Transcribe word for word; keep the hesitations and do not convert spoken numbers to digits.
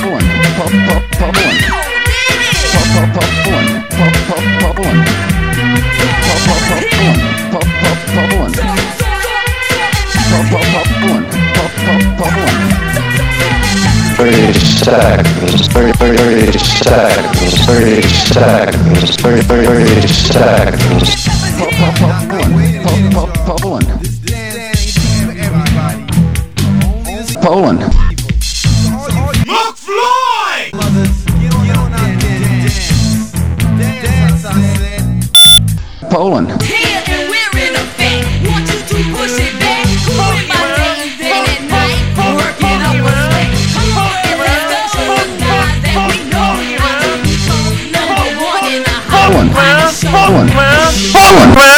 thirty seconds, thirty, thirty seconds, thirty seconds, thirty, thirty seconds. Poland. Poland. McFly! Poland. Poland. Poland. Poland.